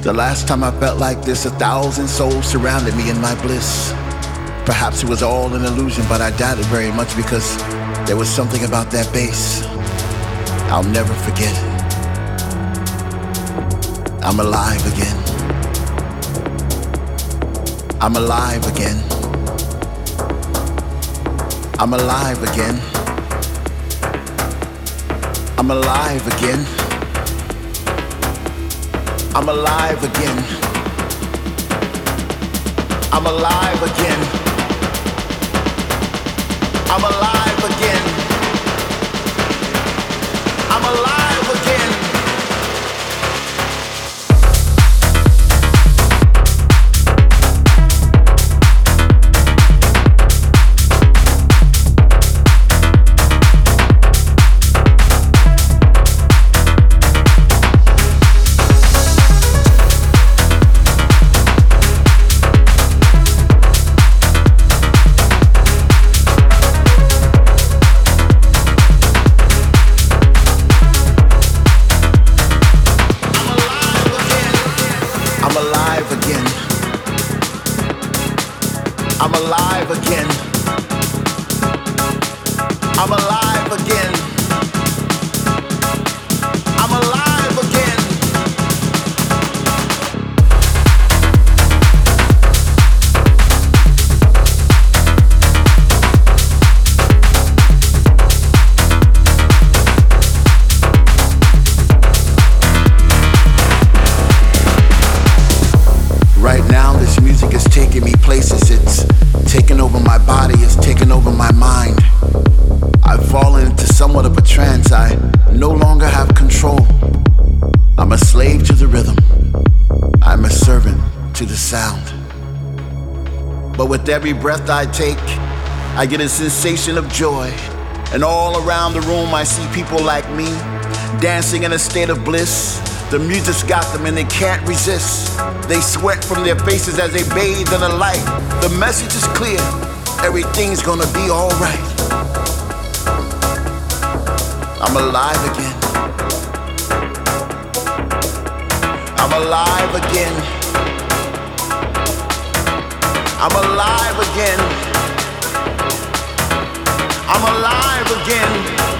The last time I felt like this, 1,000 souls surrounded me in my bliss. Perhaps it was all an illusion, but I doubt it very much because there was something about that bass I'll never forget. I'm alive again. I'm alive again. I'm alive again. I'm alive again. I'm alive again. I'm alive again. I'm alive again. I'm alive again. I'm alive again. I'm alive again. I'm alive again. Right now, this music is taking me places. It's taking over my body, it's taking over my mind. I've fallen into somewhat of a trance. I no longer have control. I'm a slave to the rhythm. I'm a servant to the sound. But with every breath I take, I get a sensation of joy. And all around the room I see people like me, dancing in a state of bliss. The music's got them and they can't resist. They sweat from their faces as they bathe in the light. The message is clear, everything's gonna be alright. I'm alive again. I'm alive again. I'm alive again. I'm alive again.